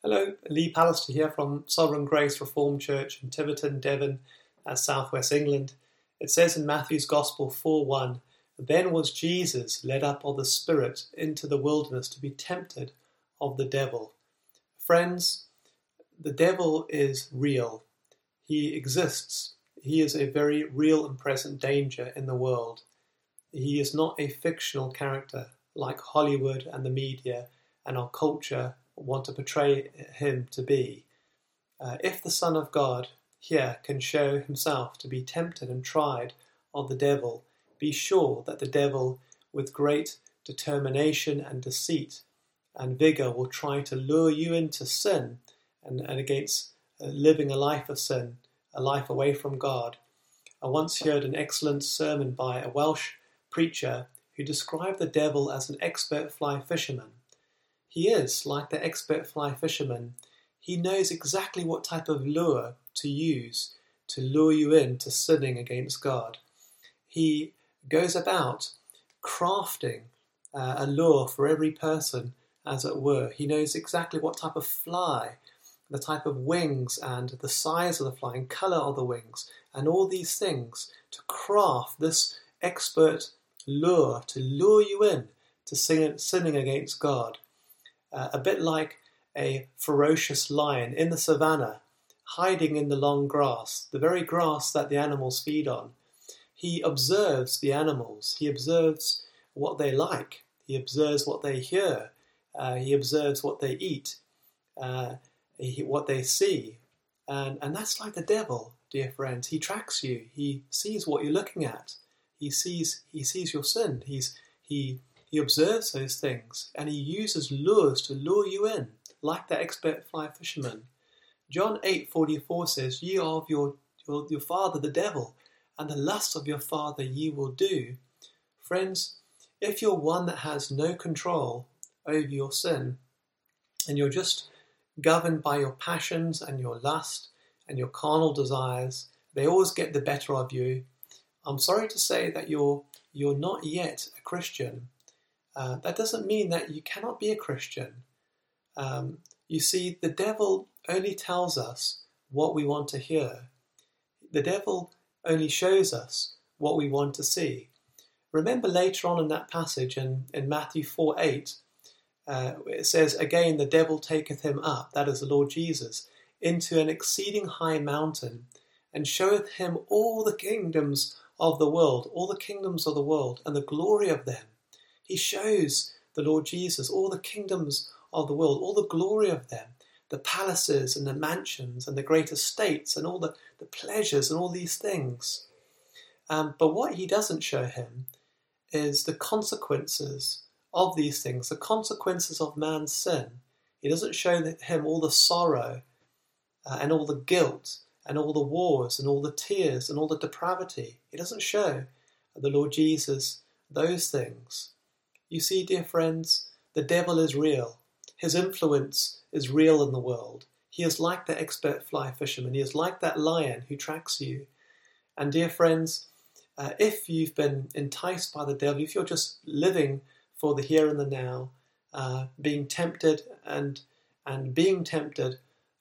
Hello, Lee Pallister here from Sovereign Grace Reformed Church in Tiverton, Devon, southwest England. It says in Matthew's Gospel 4:1, "Then was Jesus led up of the Spirit into the wilderness to be tempted of the devil." Friends, the devil is real. He exists. He is a very real and present danger in the world. He is not a fictional character like Hollywood and the media and our culture want to portray him to be. If the Son of God here can show himself to be tempted and tried of the devil, be sure that the devil, with great determination and deceit and vigour, will try to lure you into sin and against living a life of sin, a life away from God. I once heard an excellent sermon by a Welsh preacher who described the devil as an expert fly fisherman. He is like the expert fly fisherman. He knows exactly what type of lure to use to lure you into sinning against God. He goes about crafting a lure for every person, as it were. He knows exactly what type of fly, the type of wings and the size of the fly and colour of the wings and all these things to craft this expert lure to lure you in to sinning against God. A bit like a ferocious lion in the savannah, hiding in the long grass, the very grass that the animals feed on. He observes the animals. He observes what they like. He observes what they hear. He observes what they eat, what they see. And that's like the devil, dear friends. He tracks you. He sees what you're looking at. He sees your sin. He observes those things, and he uses lures to lure you in, like the expert fly fisherman. John 8:44 says, "Ye are of your father the devil, and the lust of your father ye will do." Friends, if you're one that has no control over your sin, and you're just governed by your passions and your lust and your carnal desires, they always get the better of you. I'm sorry to say that you're not yet a Christian. That doesn't mean that you cannot be a Christian. You see, the devil only tells us what we want to hear. The devil only shows us what we want to see. Remember later on in that passage in Matthew 4:8, it says, "Again the devil taketh him up," that is the Lord Jesus, "into an exceeding high mountain, and showeth him all the kingdoms of the world," "and the glory of them." He shows the Lord Jesus all the kingdoms of the world, all the glory of them, the palaces and the mansions and the great estates and all the pleasures and all these things. But what he doesn't show him is the consequences of these things, the consequences of man's sin. He doesn't show him all the sorrow and all the guilt and all the wars and all the tears and all the depravity. He doesn't show the Lord Jesus those things. You see, dear friends, the devil is real. His influence is real in the world. He is like the expert fly fisherman. He is like that lion who tracks you. And dear friends, if you've been enticed by the devil, if you're just living for the here and the now, being tempted and being tempted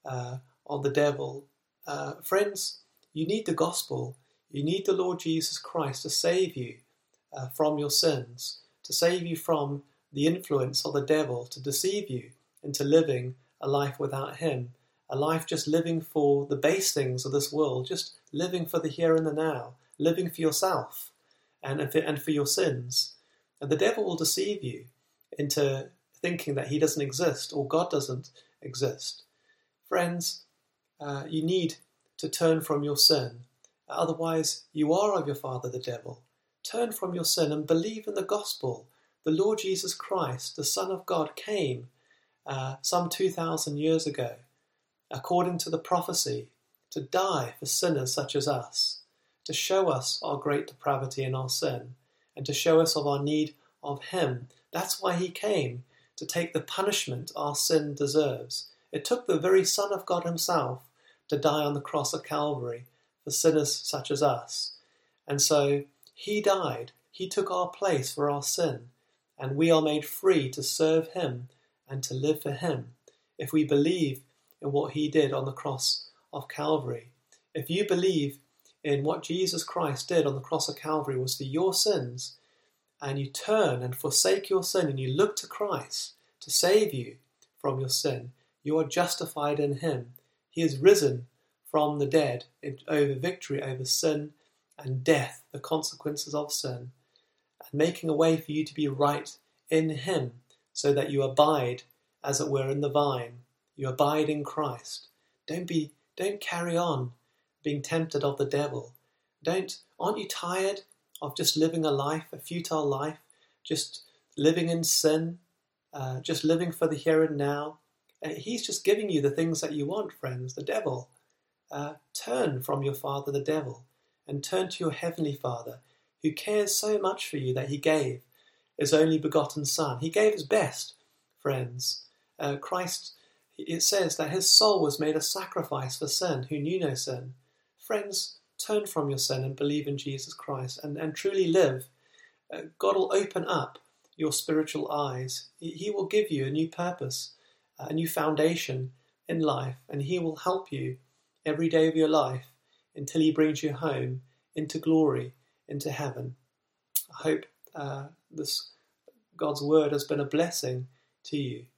of the devil, friends, you need the gospel. You need the Lord Jesus Christ to save you from your sins, to save you from the influence of the devil, to deceive you into living a life without him, a life just living for the base things of this world, just living for the here and the now, living for yourself and for your sins. And the devil will deceive you into thinking that he doesn't exist or God doesn't exist. Friends, you need to turn from your sin. Otherwise, you are of your father the devil. Turn from your sin and believe in the gospel. The Lord Jesus Christ, the Son of God, came some 2,000 years ago, according to the prophecy, to die for sinners such as us, to show us our great depravity and our sin, and to show us of our need of him. That's why he came, to take the punishment our sin deserves. It took the very Son of God himself to die on the cross of Calvary for sinners such as us. And so he died. He took our place for our sin, and we are made free to serve him and to live for him. if we believe in what he did on the cross of Calvary. If you believe in what Jesus Christ did on the cross of Calvary was for your sins, and you turn and forsake your sin and you look to Christ to save you from your sin, you are justified in him. He is risen from the dead over victory over sin and death, the consequences of sin, and making a way for you to be right in him, so that you abide, as it were, in the vine. You abide in Christ. Don't carry on being tempted of the devil. Aren't you tired of just living a futile life, just living in sin, just living for the here and now? He's just giving you the things that you want, friends, the devil. Turn from your father, the devil, and turn to your heavenly Father, who cares so much for you that he gave his only begotten Son. He gave his best, friends. Christ, it says that his soul was made a sacrifice for sin, who knew no sin. Friends, turn from your sin and believe in Jesus Christ and truly live. God will open up your spiritual eyes. He will give you a new purpose, a new foundation in life, and he will help you every day of your life until he brings you home into glory, into heaven. I hope this God's word has been a blessing to you.